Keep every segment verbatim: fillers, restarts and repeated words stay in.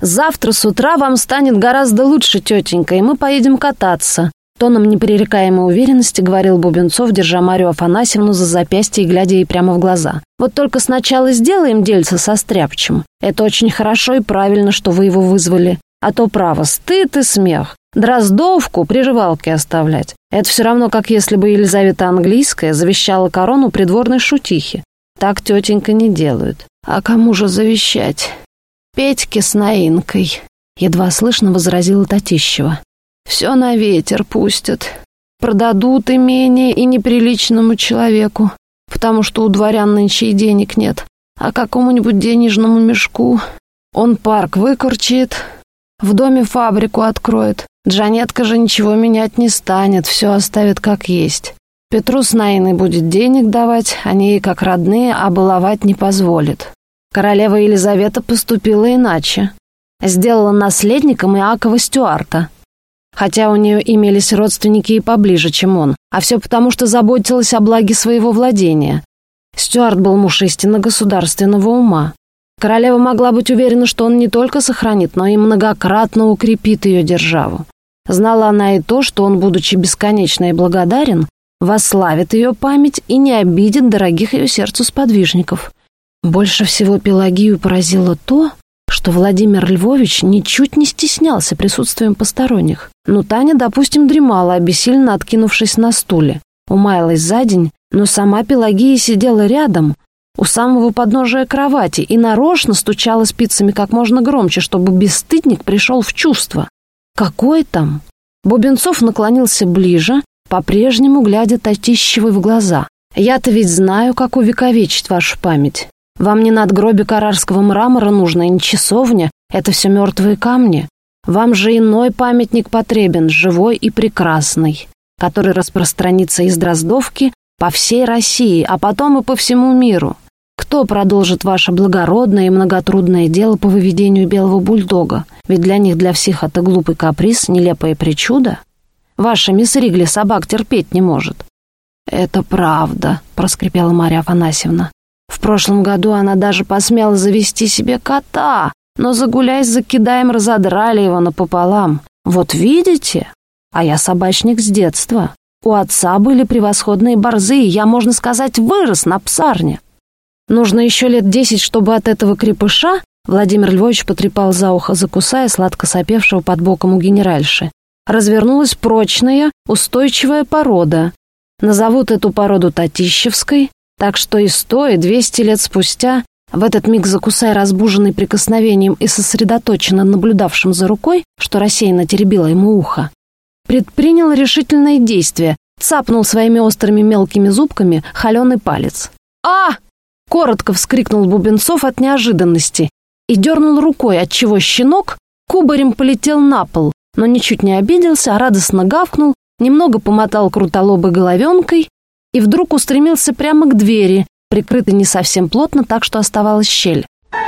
«Завтра с утра вам станет гораздо лучше, тетенька, и мы поедем кататься», тоном непререкаемой уверенности говорил Бубенцов, держа Марию Афанасьевну за запястье и глядя ей прямо в глаза. «Вот только сначала сделаем дельце со Стряпчем. Это очень хорошо и правильно, что вы его вызвали. А то, право, стыд и смех. Дроздовку приживалки оставлять. Это все равно, как если бы Елизавета Английская завещала корону придворной шутихи. Так, тетенька, не делают. А кому же завещать? Петьке с Наинкой», — едва слышно возразила Татищева. «Все на ветер пустят. Продадут имение и неприличному человеку, потому что у дворян нынче и денег нет. А какому-нибудь денежному мешку он парк выкорчит, в доме фабрику откроет. Джанетка же ничего менять не станет, все оставит как есть. Петру с Наиной будет денег давать, они ей как родные, а баловать не позволит. Королева Елизавета поступила иначе. Сделала наследником Иакова Стюарта. Хотя у нее имелись родственники и поближе, чем он, а все потому, что заботилась о благе своего владения. Стюарт был муж истинно государственного ума. Королева могла быть уверена, что он не только сохранит, но и многократно укрепит ее державу. Знала она и то, что он, будучи бесконечно и благодарен, восславит ее память и не обидит дорогих ее сердцу сподвижников. Больше всего Пелагию поразило то, что Владимир Львович ничуть не стеснялся присутствием посторонних. Ну, Таня, допустим, дремала, обессиленно откинувшись на стуле. Умаялась за день, но сама Пелагия сидела рядом, у самого подножия кровати, и нарочно стучала спицами как можно громче, чтобы бесстыдник пришел в чувство. Какой там? Бубенцов наклонился ближе, по-прежнему глядя Татищевой в глаза. «Я-то ведь знаю, как увековечить вашу память. Вам не надгробие карарского мрамора нужно, и не часовня, это все мертвые камни. Вам же иной памятник потребен, живой и прекрасный, который распространится из Дроздовки по всей России, а потом и по всему миру. Кто продолжит ваше благородное и многотрудное дело по выведению белого бульдога? Ведь для них, для всех, это глупый каприз, нелепое причудо. Ваша мисс Ригли собак терпеть не может». «Это правда», — проскрипела Марья Афанасьевна. «В прошлом году она даже посмела завести себе кота, но, загуляясь за Кидаем, разодрали его напополам. Вот видите? А я собачник с детства. У отца были превосходные борзы, и я, можно сказать, вырос на псарне. Нужно еще лет десять, чтобы от этого крепыша...» Владимир Львович потрепал за ухо Закусая, сладко сопевшего под боком у генеральши. «Развернулась прочная, устойчивая порода. Назовут эту породу Татищевской, так что и сто, и двести лет спустя...» В этот миг Закусай, разбуженный прикосновением и сосредоточенно наблюдавшим за рукой, что рассеянно теребило ему ухо, предпринял решительное действие, цапнул своими острыми мелкими зубками холеный палец. «А!» — коротко вскрикнул Бубенцов от неожиданности и дернул рукой, отчего щенок кубарем полетел на пол, но ничуть не обиделся, а радостно гавкнул, немного помотал крутолобой головенкой и вдруг устремился прямо к двери, прикрытой не совсем плотно, так что оставалась щель.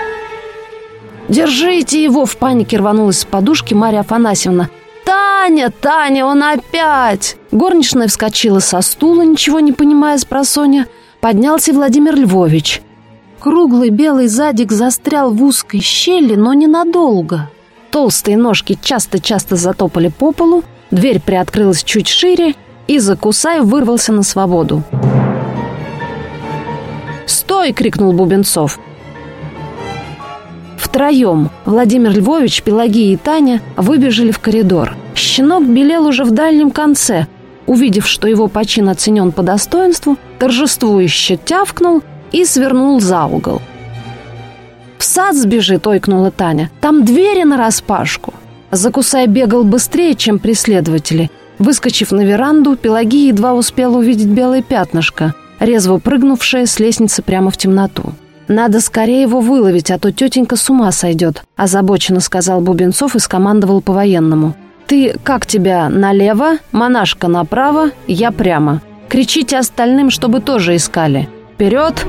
«Держите его!» — в панике рванулась с подушки Марья Афанасьевна. «Таня, Таня, он опять!» Горничная вскочила со стула, ничего не понимая спросонья. Поднялся Владимир Львович. Круглый белый задик застрял в узкой щели, но ненадолго. Толстые ножки часто-часто затопали по полу, дверь приоткрылась чуть шире, и Закусай вырвался на свободу. «Стой!» — крикнул Бубенцов. Втроем Владимир Львович, Пелагия и Таня выбежали в коридор. Щенок белел уже в дальнем конце. Увидев, что его почин оценен по достоинству, торжествующе тявкнул и свернул за угол. «В сад сбежит!» — ойкнула Таня. «Там двери нараспашку!» Закусай бегал быстрее, чем преследователи. Выскочив на веранду, Пелагия едва успела увидеть белое пятнышко, резво прыгнувшее с лестницы прямо в темноту. «Надо скорее его выловить, а то тетенька с ума сойдет», — озабоченно сказал Бубенцов и скомандовал по-военному. «Ты, как тебя, налево, монашка направо, я прямо. Кричите остальным, чтобы тоже искали. Вперед!»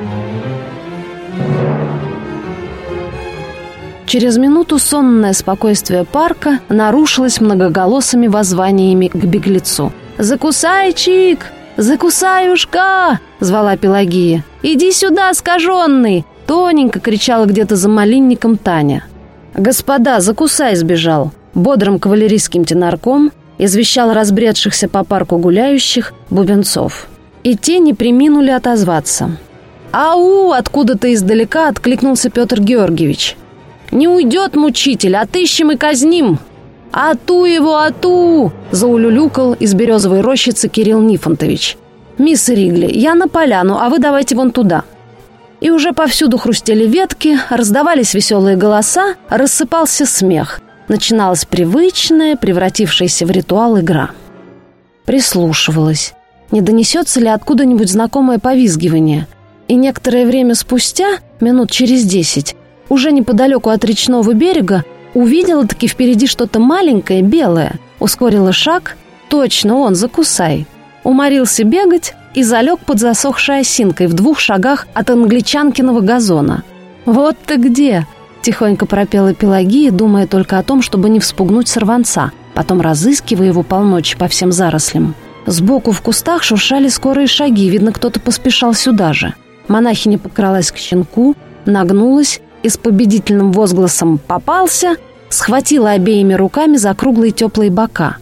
Через минуту сонное спокойствие парка нарушилось многоголосыми воззваниями к беглецу. «Закусайчик! Закусаюшка!» — звала Пелагия. «Иди сюда, скаженный!» — тоненько кричала где-то за малинником Таня. «Господа, Закусай сбежал!» Бодрым кавалерийским тенорком извещал разбредшихся по парку гуляющих Бубенцов. И те не преминули отозваться. «Ау!» — откуда-то издалека откликнулся Петр Георгиевич. «Не уйдет мучитель, отыщем и казним!» «Ату его, ату!» — заулюлюкал из березовой рощицы Кирилл Нифонтович. «Мисс Ригли, я на поляну, а вы давайте вон туда». И уже повсюду хрустели ветки, раздавались веселые голоса, рассыпался смех. Начиналась привычная, превратившаяся в ритуал игра. Прислушивалась, не донесется ли откуда-нибудь знакомое повизгивание. И некоторое время спустя, минут через десять, уже неподалеку от речного берега, увидела-таки впереди что-то маленькое, белое. Ускорила шаг. Точно он, Закусай. Уморился бегать и залег под засохшей осинкой в двух шагах от англичанкиного газона. «Вот ты где!» — тихонько пропела Пелагея, думая только о том, чтобы не вспугнуть сорванца, потом разыскивая его полночи по всем зарослям. Сбоку в кустах шуршали скорые шаги, видно, кто-то поспешал сюда же. Монахиня подкралась к щенку, нагнулась и с победительным возгласом «попался!» схватила обеими руками за круглые теплые бока.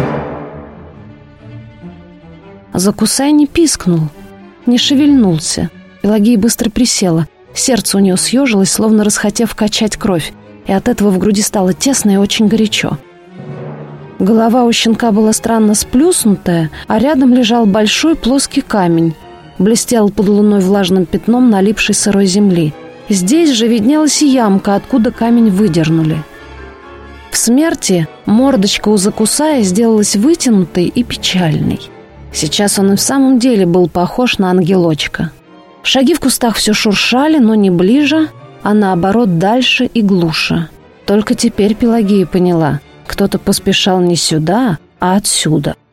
Закусай не пискнул, не шевельнулся. Пелагея быстро присела. Сердце у нее съежилось, словно расхотев качать кровь, и от этого в груди стало тесно и очень горячо. Голова у щенка была странно сплюснутая, а рядом лежал большой плоский камень. Блестел под луной влажным пятном налипшей сырой земли. Здесь же виднелась и ямка, откуда камень выдернули. В смерти мордочка у Закусая сделалась вытянутой и печальной. Сейчас он и в самом деле был похож на ангелочка. Шаги в кустах все шуршали, но не ближе, а наоборот дальше и глуше. Только теперь Пелагея поняла, кто-то поспешал не сюда, а отсюда.